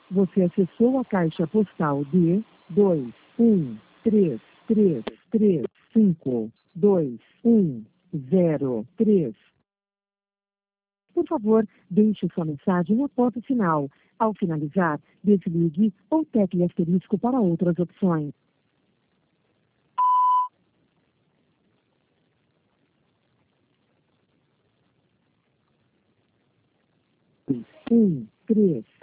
Você acessou a caixa postal de 21333521003. Por favor, deixe sua mensagem após o sinal. Ao finalizar, desligue ou tecle asterisco para outras opções. 1, 3,